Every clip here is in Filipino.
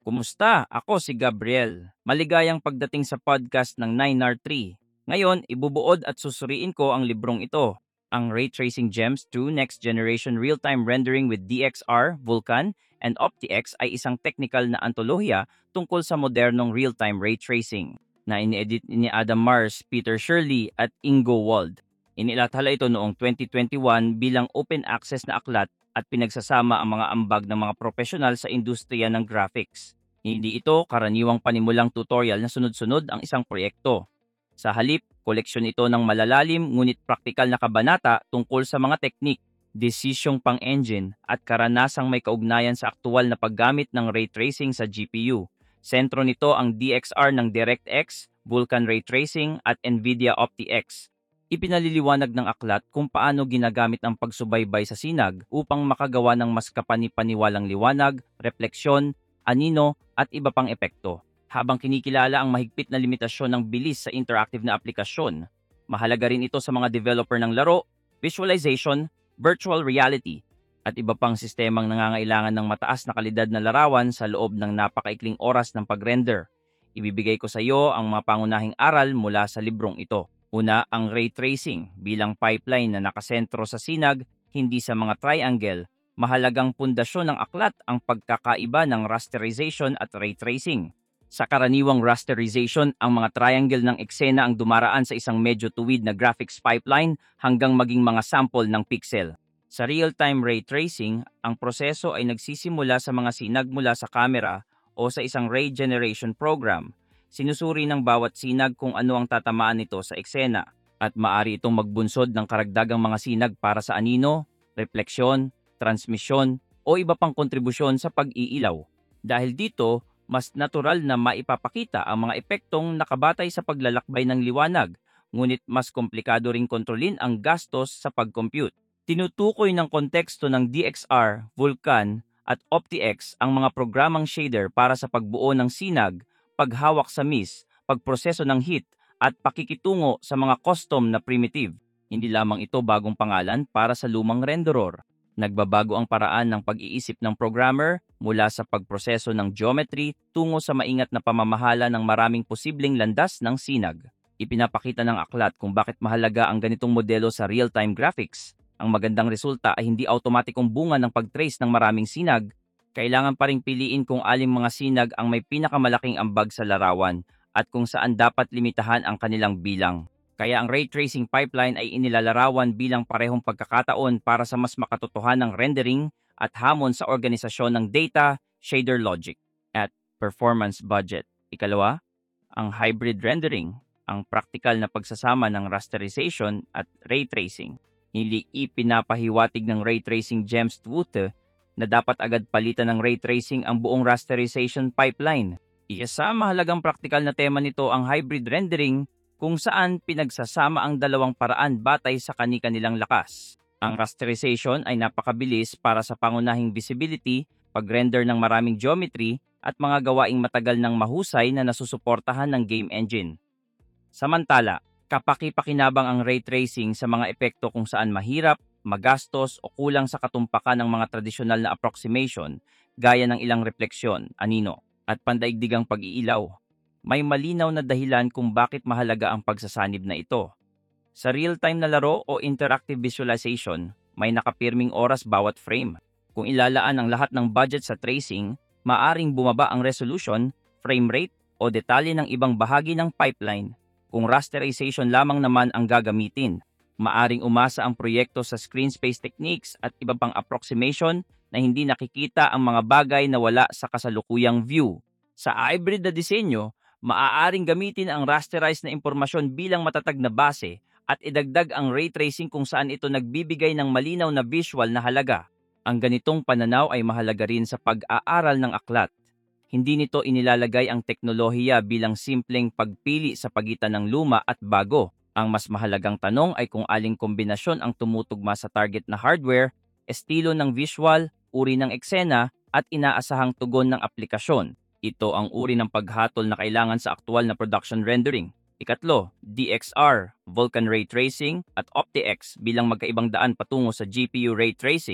Kumusta? Ako si Gabriel. Maligayang pagdating sa podcast ng 9R3. Ngayon, ibubuod at susuriin ko ang librong ito. Ang Ray Tracing Gems 2 Next Generation Real-Time Rendering with DXR, Vulkan, and OptiX ay isang technical na antolohiya tungkol sa modernong real-time ray tracing na ini-edit ni Adam Mars, Peter Shirley at Ingo Wald. Inilathala ito noong 2021 bilang open access na aklat at pinagsasama ang mga ambag ng mga profesional sa industriya ng graphics. Hindi ito karaniwang panimulang tutorial na sunod-sunod ang isang proyekto. Sa halip, koleksyon ito ng malalalim ngunit praktikal na kabanata tungkol sa mga teknik, desisyong pang-engine at karanasang may kaugnayan sa aktual na paggamit ng ray tracing sa GPU. Sentro nito ang DXR ng DirectX, Vulkan Ray Tracing at NVIDIA OptiX. Ipinaliliwanag ng aklat kung paano ginagamit ang pagsubaybay sa sinag upang makagawa ng mas kapani-paniwalang liwanag, refleksyon, anino at iba pang epekto. Habang kinikilala ang mahigpit na limitasyon ng bilis sa interactive na aplikasyon, mahalaga rin ito sa mga developer ng laro, visualization, virtual reality, at iba pang sistemang nangangailangan ng mataas na kalidad na larawan sa loob ng napakaikling oras ng pag-render. Ibibigay ko sa iyo ang mga pangunahing aral mula sa librong ito. Una, ang ray tracing bilang pipeline na nakasentro sa sinag, hindi sa mga triangle. Mahalagang pundasyon ng aklat ang pagkakaiba ng rasterization at ray tracing. Sa karaniwang rasterization, ang mga triangle ng eksena ang dumaraan sa isang medyo tuwid na graphics pipeline hanggang maging mga sample ng pixel. Sa real-time ray tracing, ang proseso ay nagsisimula sa mga sinag mula sa camera o sa isang ray generation program. Sinusuri ng bawat sinag kung ano ang tatamaan nito sa eksena at maaari itong magbunsod ng karagdagang mga sinag para sa anino, refleksyon, transmisyon o iba pang kontribusyon sa pag-iilaw. Dahil dito, mas natural na maipapakita ang mga epektong nakabatay sa paglalakbay ng liwanag, ngunit mas komplikado ring kontrolin ang gastos sa pag-compute. Tinutukoy ng konteksto ng DXR, Vulkan at OptiX ang mga programang shader para sa pagbuo ng sinag, paghawak sa mist, pagproseso ng heat, at pakikitungo sa mga custom na primitive. Hindi lamang ito bagong pangalan para sa lumang renderer. Nagbabago ang paraan ng pag-iisip ng programmer mula sa pagproseso ng geometry tungo sa maingat na pamamahala ng maraming posibleng landas ng sinag. Ipinapakita ng aklat kung bakit mahalaga ang ganitong modelo sa real-time graphics. Ang magandang resulta ay hindi automatikong bunga ng pag-trace ng maraming sinag. Kailangan pa ring piliin kung aling mga sinag ang may pinakamalaking ambag sa larawan at kung saan dapat limitahan ang kanilang bilang. Kaya ang ray tracing pipeline ay inilalarawan bilang parehong pagkakataon para sa mas makatotohanang rendering at hamon sa organisasyon ng data, shader logic, at performance budget. Ikalawa, ang hybrid rendering, ang praktikal na pagsasama ng rasterization at ray tracing. Hindi ipinapahiwatig ng Ray Tracing Gems 2 na dapat agad palitan ng ray tracing ang buong rasterization pipeline. Isa sa mahalagang praktikal na tema nito ang hybrid rendering kung saan pinagsasama ang dalawang paraan batay sa kani-kanilang lakas. Ang rasterization ay napakabilis para sa pangunahing visibility, pag-render ng maraming geometry, at mga gawaing matagal ng mahusay na nasusuportahan ng game engine. Samantala, kapaki-pakinabang ang ray tracing sa mga epekto kung saan mahirap, magastos o kulang sa katumpakan ng mga tradisyonal na approximation gaya ng ilang refleksyon, anino, at pandaigdigang pag-iilaw. May malinaw na dahilan kung bakit mahalaga ang pagsasanib na ito. Sa real-time na laro o interactive visualization, may nakapirming oras bawat frame. Kung ilalaan ang lahat ng budget sa tracing, maaring bumaba ang resolution, frame rate o detalye ng ibang bahagi ng pipeline. Kung rasterization lamang naman ang gagamitin, maaring umasa ang proyekto sa screen space techniques at iba pang approximation na hindi nakikita ang mga bagay na wala sa kasalukuyang view. Sa hybrid na disenyo, maaaring gamitin ang rasterized na impormasyon bilang matatag na base at idagdag ang ray tracing kung saan ito nagbibigay ng malinaw na visual na halaga. Ang ganitong pananaw ay mahalaga rin sa pag-aaral ng aklat. Hindi nito inilalagay ang teknolohiya bilang simpleng pagpili sa pagitan ng luma at bago. Ang mas mahalagang tanong ay kung aling kombinasyon ang tumutugma sa target na hardware, estilo ng visual, uri ng eksena, at inaasahang tugon ng aplikasyon. Ito ang uri ng paghatol na kailangan sa aktual na production rendering. Ikatlo, DXR, Vulkan Ray Tracing, at OptiX bilang magkaibang daan patungo sa GPU Ray Tracing.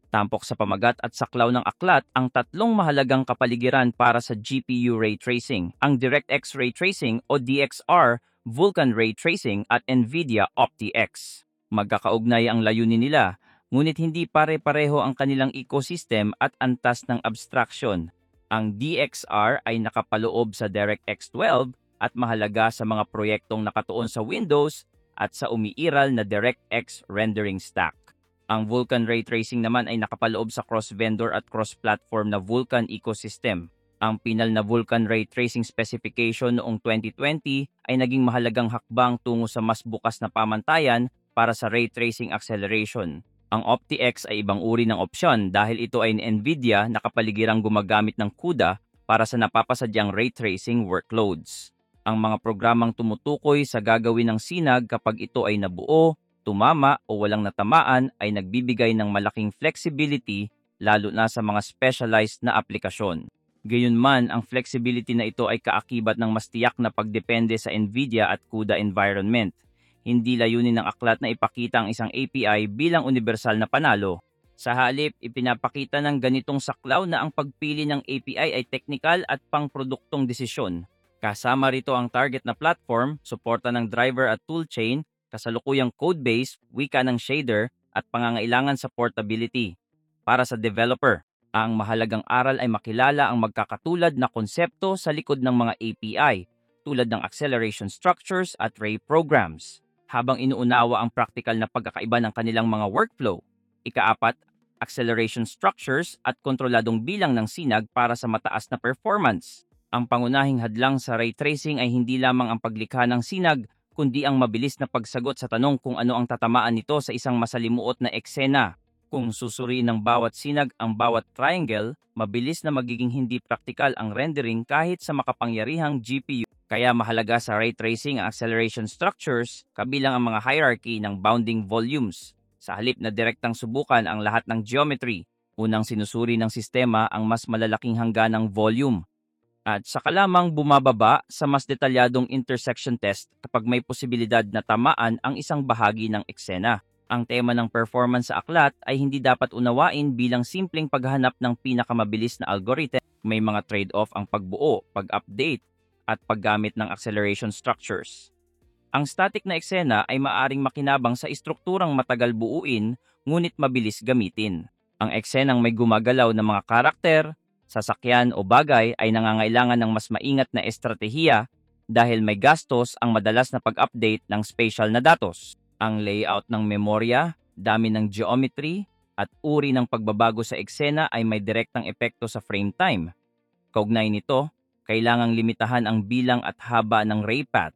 Tampok sa pamagat at saklaw ng aklat ang tatlong mahalagang kapaligiran para sa GPU ray tracing, ang DirectX Ray Tracing o DXR, Vulkan Ray Tracing at NVIDIA OptiX. Magkakaugnay ang layunin nila, ngunit hindi pare-pareho ang kanilang ecosystem at antas ng abstraction. Ang DXR ay nakapaloob sa DirectX 12 at mahalaga sa mga proyektong nakatuon sa Windows at sa umiiral na DirectX rendering stack. Ang Vulkan Ray Tracing naman ay nakapaloob sa cross-vendor at cross-platform na Vulkan ecosystem. Ang pinal na Vulkan Ray Tracing specification noong 2020 ay naging mahalagang hakbang tungo sa mas bukas na pamantayan para sa ray tracing acceleration. Ang OptiX ay ibang uri ng opsyon dahil ito ay ni NVIDIA na kapaligirang gumagamit ng CUDA para sa napapasadyang ray tracing workloads. Ang mga programang tumutukoy sa gagawin ng sinag kapag ito ay nabuo, tumama o walang natamaan ay nagbibigay ng malaking flexibility lalo na sa mga specialized na aplikasyon. Gayunman, ang flexibility na ito ay kaakibat ng mas tiyak na pagdepende sa NVIDIA at CUDA environment. Hindi layunin ng aklat na ipakita ang isang API bilang universal na panalo. Sa halip, ipinapakita ng ganitong saklaw na ang pagpili ng API ay teknikal at pangproduktong desisyon. Kasama rito ang target na platform, suporta ng driver at toolchain, kasalukuyang codebase, wika ng shader, at pangangailangan sa portability. Para sa developer, ang mahalagang aral ay makilala ang magkakatulad na konsepto sa likod ng mga API, tulad ng acceleration structures at ray programs, habang inuunawa ang practical na pagkakaiba ng kanilang mga workflow. Ikaapat, acceleration structures at kontroladong bilang ng sinag para sa mataas na performance. Ang pangunahing hadlang sa ray tracing ay hindi lamang ang paglikha ng sinag, kundi ang mabilis na pagsagot sa tanong kung ano ang tatamaan nito sa isang masalimuot na eksena. Kung susuriin ng bawat sinag ang bawat triangle, mabilis na magiging hindi praktikal ang rendering kahit sa makapangyarihang GPU. Kaya mahalaga sa ray tracing ang acceleration structures kabilang ang mga hierarchy ng bounding volumes. Sa halip na direktang subukan ang lahat ng geometry, unang sinusuri ng sistema ang mas malalaking hangganang volume. At saka lamang bumababa sa mas detalyadong intersection test kapag may posibilidad na tamaan ang isang bahagi ng eksena. Ang tema ng performance sa aklat ay hindi dapat unawain bilang simpleng paghahanap ng pinakamabilis na algorithm. May mga trade-off ang pagbuo, pag-update, at paggamit ng acceleration structures. Ang static na eksena ay maaring makinabang sa istrukturang matagal buuin ngunit mabilis gamitin. Ang eksenang may gumagalaw na mga karakter, sasakyan o bagay ay nangangailangan ng mas maingat na estratehiya dahil may gastos ang madalas na pag-update ng spatial na datos. Ang layout ng memorya, dami ng geometry, at uri ng pagbabago sa eksena ay may direktang epekto sa frame time. Kaugnay nito, kailangang limitahan ang bilang at haba ng ray path.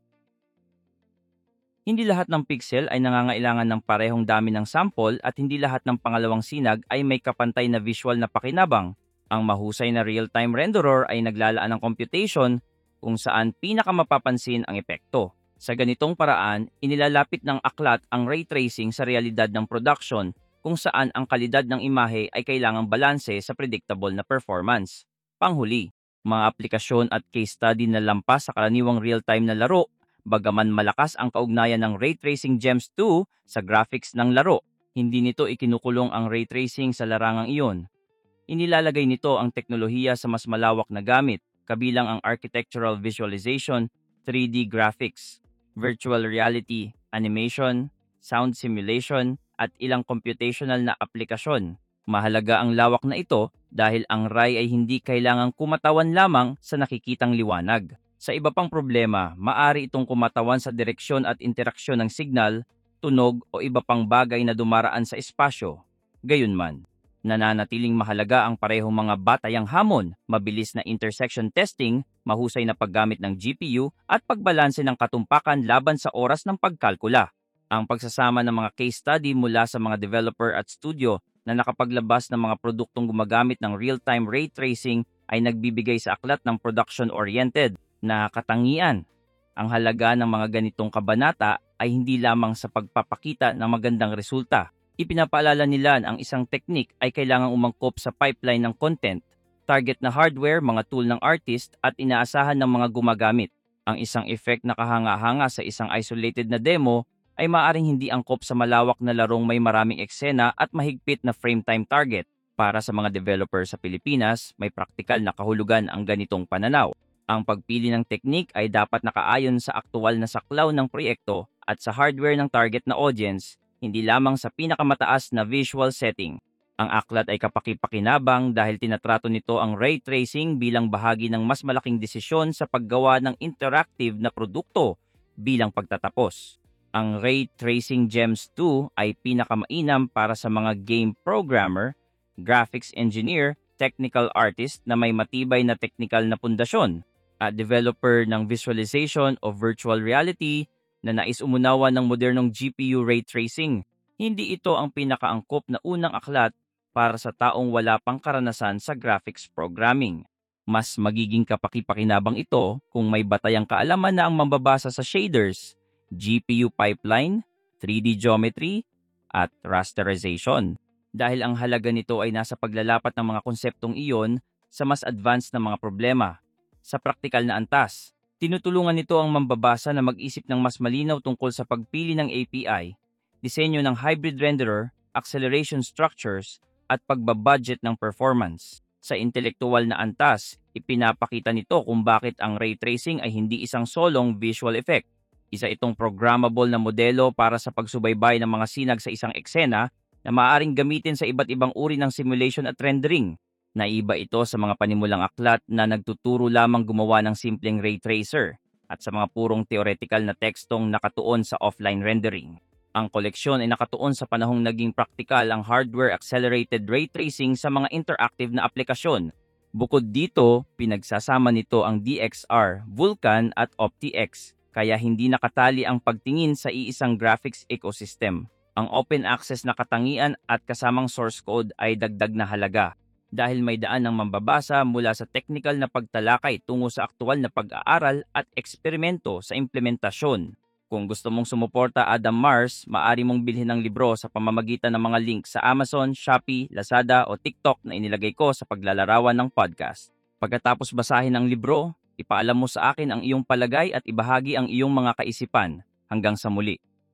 Hindi lahat ng pixel ay nangangailangan ng parehong dami ng sample at hindi lahat ng pangalawang sinag ay may kapantay na visual na pakinabang. Ang mahusay na real-time renderer ay naglalaan ng computation kung saan pinakamapapansin ang epekto. Sa ganitong paraan, inilalapit ng aklat ang ray tracing sa realidad ng production kung saan ang kalidad ng imahe ay kailangang balanse sa predictable na performance. Panghuli, mga aplikasyon at case study na lampas sa karaniwang real-time na laro, bagaman malakas ang kaugnayan ng Ray Tracing Gems 2 sa graphics ng laro. Hindi nito ikinukulong ang ray tracing sa larangang iyon. Inilalagay nito ang teknolohiya sa mas malawak na gamit, kabilang ang architectural visualization, 3D graphics, virtual reality, animation, sound simulation, at ilang computational na aplikasyon. Mahalaga ang lawak na ito dahil ang ray ay hindi kailangang kumatawan lamang sa nakikitang liwanag. Sa iba pang problema, maaari itong kumatawan sa direksyon at interaksyon ng signal, tunog o iba pang bagay na dumaraan sa espasyo. Gayunman, nananatiling mahalaga ang parehong mga batayang hamon, mabilis na intersection testing, mahusay na paggamit ng GPU at pagbalanse ng katumpakan laban sa oras ng pagkalkula. Ang pagsasama ng mga case study mula sa mga developer at studio na nakapaglabas ng mga produktong gumagamit ng real-time ray tracing ay nagbibigay sa aklat ng production-oriented na katangian. Ang halaga ng mga ganitong kabanata ay hindi lamang sa pagpapakita ng magandang resulta. Ipinapaalala nila ang isang teknik ay kailangang umangkop sa pipeline ng content, target na hardware, mga tool ng artist at inaasahan ng mga gumagamit. Ang isang effect na kahanga-hanga sa isang isolated na demo ay maaaring hindi angkop sa malawak na larong may maraming eksena at mahigpit na frame time target. Para sa mga developer sa Pilipinas, may praktikal na kahulugan ang ganitong pananaw. Ang pagpili ng teknik ay dapat nakaayon sa aktual na saklaw ng proyekto at sa hardware ng target na audience, hindi lamang sa pinakamataas na visual setting. Ang aklat ay kapakipakinabang dahil tinatrato nito ang ray tracing bilang bahagi ng mas malaking desisyon sa paggawa ng interactive na produkto bilang pagtatapos. Ang Ray Tracing Gems 2 ay pinakamainam para sa mga game programmer, graphics engineer, technical artist na may matibay na technical na pundasyon, at developer ng visualization o virtual reality na nais umunawa ng modernong GPU ray tracing. Hindi ito ang pinakaangkop na unang aklat para sa taong wala pang karanasan sa graphics programming. Mas magiging kapakipakinabang ito kung may batayang kaalaman na ang mambabasa sa shaders, GPU pipeline, 3D geometry, at rasterization. Dahil ang halaga nito ay nasa paglalapat ng mga konseptong iyon sa mas advanced na mga problema. Sa praktikal na antas, tinutulungan nito ang mambabasa na mag-isip ng mas malinaw tungkol sa pagpili ng API, disenyo ng hybrid renderer, acceleration structures, at pagbabudget ng performance. Sa intelektual na antas, ipinapakita nito kung bakit ang ray tracing ay hindi isang solong visual effect. Isa itong programmable na modelo para sa pagsubaybay ng mga sinag sa isang eksena na maaaring gamitin sa iba't ibang uri ng simulation at rendering. Naiba ito sa mga panimulang aklat na nagtuturo lamang gumawa ng simpleng ray tracer at sa mga purong theoretical na tekstong nakatuon sa offline rendering. Ang koleksyon ay nakatuon sa panahong naging praktikal ang hardware-accelerated ray tracing sa mga interactive na aplikasyon. Bukod dito, pinagsasama nito ang DXR, Vulkan at OptiX, kaya hindi nakatali ang pagtingin sa iisang graphics ecosystem. Ang open access na katangian at kasamang source code ay dagdag na halaga dahil may daan ng mambabasa mula sa technical na pagtalakay tungo sa aktual na pag-aaral at eksperimento sa implementasyon. Kung gusto mong sumuporta Adam Mars, maaari mong bilhin ng libro sa pamamagitan ng mga link sa Amazon, Shopee, Lazada o TikTok na inilagay ko sa paglalarawan ng podcast. Pagkatapos basahin ang libro, ipaalam mo sa akin ang iyong palagay at ibahagi ang iyong mga kaisipan. Hanggang sa muli.